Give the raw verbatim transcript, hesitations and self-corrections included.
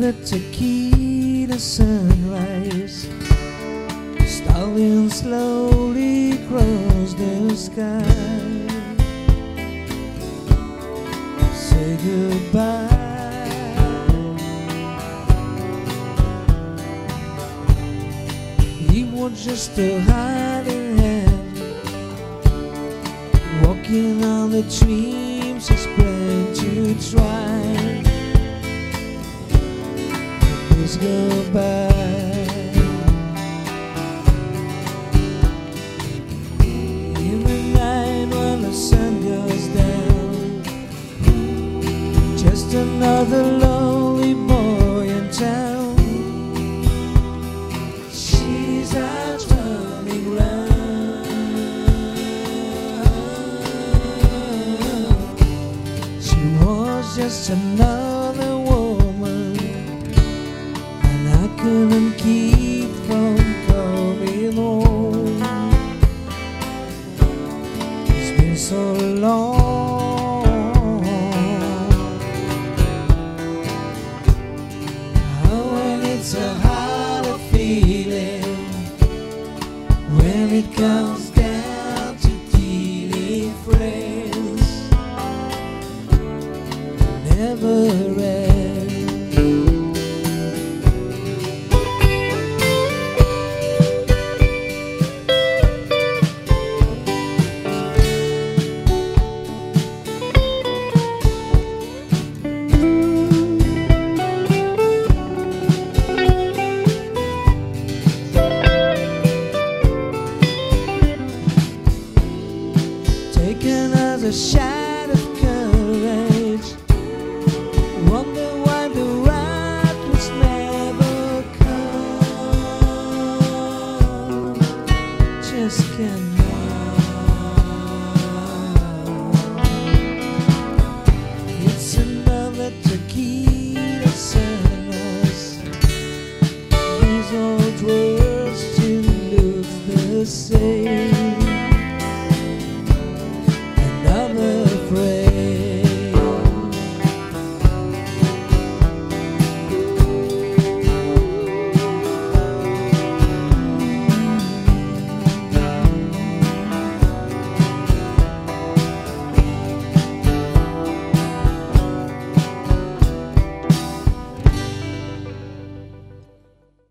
the tequila sunrise, starting slowly across the sky. Say goodbye. He was just a hiding hand, walking on the dreams he's planned to try. Please goodbye. In the night when the sun goes down, just another lonely boy in town. She's out running round. She was just another woman, and I couldn't keep from coming home. It's been so long. Oh, and it's a harder feeling when it comes down to dealing friends. Never end. Taken as a shadow